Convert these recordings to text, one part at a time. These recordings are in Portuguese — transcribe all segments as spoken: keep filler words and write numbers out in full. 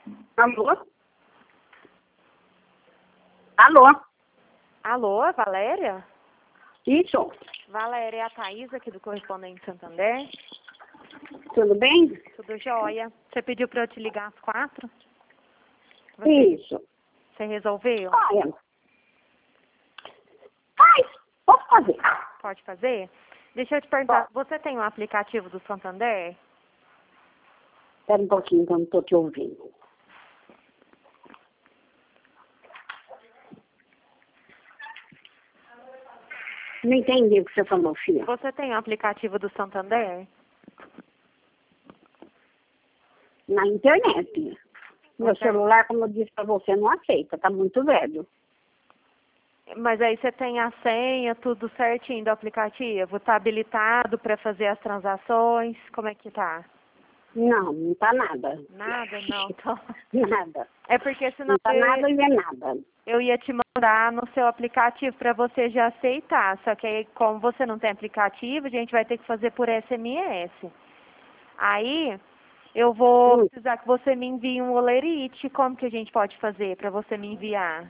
Alô? Alô? Alô, Valéria? Isso? Valéria, é a Thaís aqui do Correspondente Santander. Tudo bem? Tudo jóia. Você pediu para eu te ligar às quatro? Você, Isso. você resolveu? Olha. Faz. Posso fazer. Pode fazer? Deixa eu te perguntar, você tem um aplicativo do Santander? Espera um pouquinho que eu não estou te ouvindo. Não entendi o que você falou, filha. Você tem um aplicativo do Santander? Na internet. Meu Ok. celular, como eu disse para você, não aceita. Tá muito velho. Mas aí você tem a senha, tudo certinho do aplicativo? Tá habilitado para fazer as transações? Como é que tá? Não, não tá nada. Nada? Não, então... Nada. É porque senão Não tá eu, nada e é nada. eu ia te mandar no seu aplicativo para você já aceitar. Só que aí, como você não tem aplicativo, a gente vai ter que fazer por S M S. Aí, eu vou Hum. precisar que você me envie um olerite. Como que a gente pode fazer para você me enviar?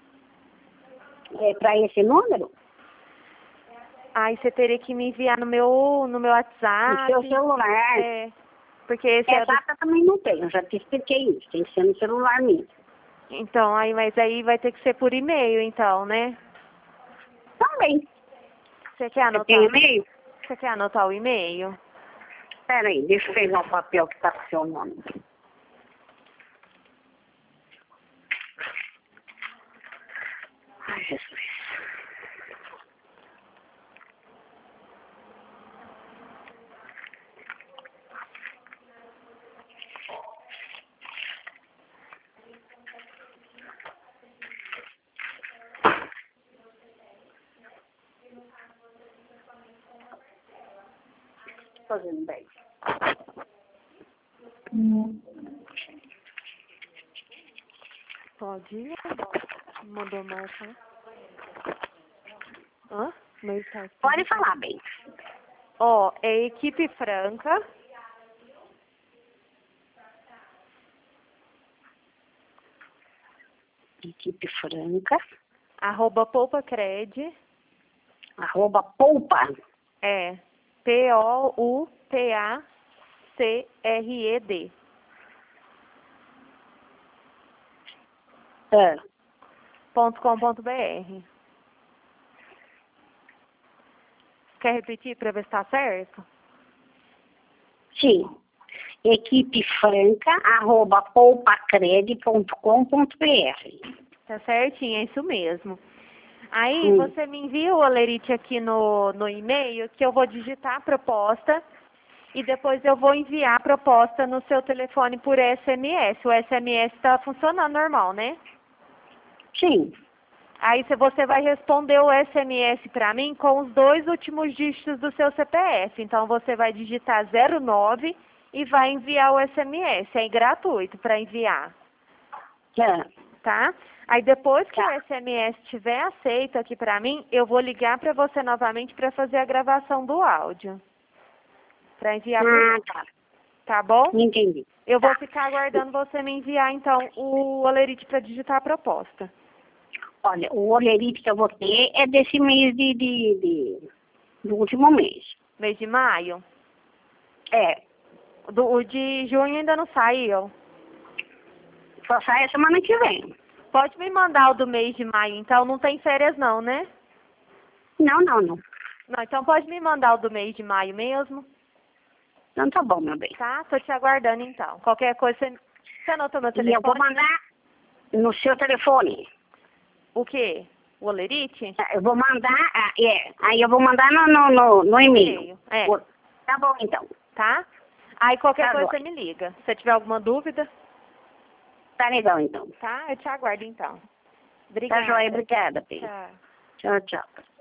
É para esse número? Aí você teria que me enviar no meu, no meu No WhatsApp. seu celular. É, porque esse é Essa do... ata também não tem. Eu já te expliquei isso. Tem que ser no celular mesmo. Então, aí, mas aí vai ter que ser por e-mail, então, né? Também. Você quer Você tem anotar? e-mail? Você quer anotar o e-mail? Espera aí, deixa eu pegar o papel que está com o seu nome. Ai, Jesus. Fazendo bem. Hum. Pode ir. Mandou marcar. Hã? Meio tá Pode falar bem. Ó, é Equipe Franca. Equipe Franca, Arroba PoupaCred. arroba poupa. É. P O U P A C R E D. É. Ponto com ponto br. Quer repetir para ver se tá certo? Sim. Equipe Franca, arroba poupacred ponto com ponto br. Tá certinho, é isso mesmo. Aí Hum. você me envia o olerite aqui no, no e-mail, que eu vou digitar a proposta e depois eu vou enviar a proposta no seu telefone por S M S. O S M S está funcionando normal, né? Sim. Aí se você vai responder o S M S para mim com os dois últimos dígitos do seu C P F. Então você vai digitar zero nove e vai enviar o S M S. É gratuito para enviar, É. tá? Aí depois que Tá. o S M S estiver aceito aqui para mim, eu vou ligar para você novamente para fazer a gravação do áudio. Para enviar por Ah, lá, tá. tá bom? Entendi. Eu vou Tá. ficar aguardando você me enviar então o olerite para digitar a proposta. Olha, o olerite que eu vou ter é desse mês de, de, de do último mês. Mês de maio? É. Do, o de junho ainda não saiu. Só sai a semana que vem. Pode me mandar o do mês de maio, então não tem férias não, né? Não, não, não. Não, então pode me mandar o do mês de maio mesmo, Então tá bom, meu bem. tá? Tô te aguardando então. Qualquer coisa, você, você anotou meu E eu vou telefone? mandar no seu telefone. O quê? O olerite? Eu vou mandar, ah, é, aí eu vou mandar no, no, no, no e-mail. É, Tá bom, então. tá? Aí qualquer Tá coisa você jóia. me liga. Se tiver alguma dúvida, Tá legal, então. tá? Eu te aguardo então. Tá Obrigada. jóia, obrigada, filho. Tchau. Tchau, tchau.